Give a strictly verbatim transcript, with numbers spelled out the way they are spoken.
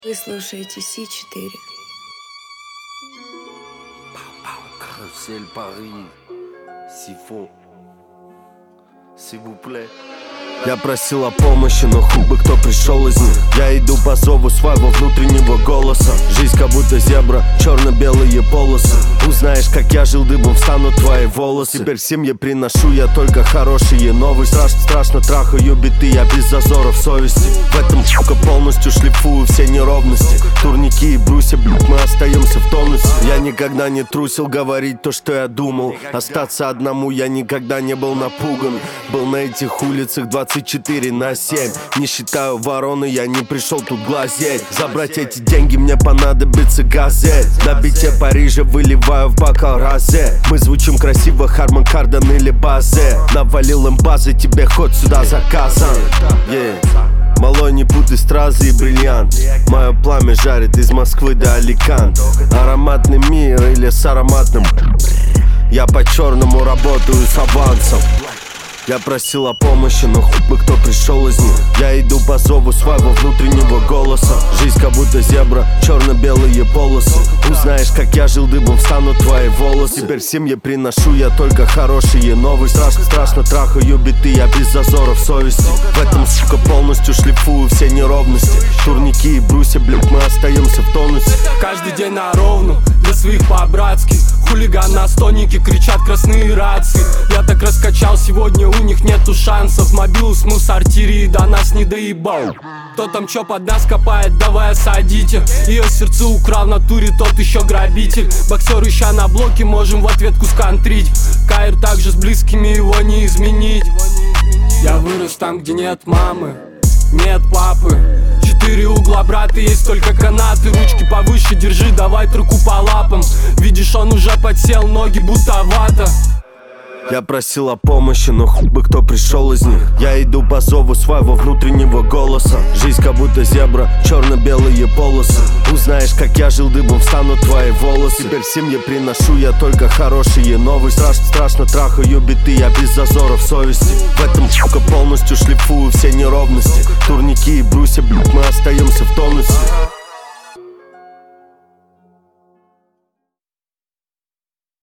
Вы слушаете Си четыре. Карусель Пари, Сифо, s'il vous plaît. Я просил о помощи, но хуй бы кто пришел из них. Я иду по зову своего внутреннего голоса. Жизнь как будто зебра, черно-белые полосы. Узнаешь, как я жил, дыбом встанут твои волосы. Теперь в семье приношу я только хорошие новости. Страшно, страшно трахаю биты, я без зазоров совести. В этом сука полностью шлифую все неровности. Турники и брусья, блядь, мы остаемся в тонусе. Я никогда не трусил говорить то, что я думал. Остаться одному я никогда не был напуган. Был на этих улицах двадцать четыре на семь. Не считаю вороны, я не пришел тут глазеть. Забрать эти деньги мне понадобится газет. На бите Парижа выливаю в бокал розе. Мы звучим красиво, Харман Кардон или Базе. Навалил им базы, тебе ход сюда заказан. yeah. Малой, не путай стразы и бриллиант. Мое пламя жарит из Москвы до Аликант. Ароматный мир или с ароматным. Я по-черному работаю с авансом. Я просил о помощи, но хуй бы кто пришел из них. Я иду по зову своего внутреннего голоса. Жизнь как будто зебра, черно-белые полосы. Узнаешь, как я жил, дыбом встанут твои волосы. Теперь в семье приношу я только хорошие новости. Страшно, страшно трахаю биты, я без зазоров совести. В этом, сука, полностью шлифую все неровности. Турники и брусья, блядь, мы остаемся в тонусе. Каждый день на ровном, для своих по-братски. Хулиган на стольнике, кричат красные рации. Я так раскачал сегодня, у них нету шансов. Мобилус мы в сортире, до нас не доебал. Кто там чё под нас копает, давай осадите. Ее сердце украл в натуре, тот еще грабитель. Боксер ища на блоке, можем в ответку скантрить. Кайр также с близкими, его не изменить. Я вырос там, где нет мамы, нет папы. Четыре угла, брат, и есть только канаты. Ручки повыше держи, давай трюку по лапам. Видишь, он уже подсел, ноги будто вата. Я просил о помощи, но хуй бы кто пришел из них. Я иду по зову своего внутреннего голоса. Жизнь как будто зебра, черно-белые полосы. Узнаешь, как я жил, дыбом встанут твои волосы. Теперь в семье приношу я только хорошие новости. Страшно, страшно трахаю биты, я без зазоров совести. В этом, сука, полностью шлифую все неровности. Турники и брусья, блядь, мы остаемся в тонусе.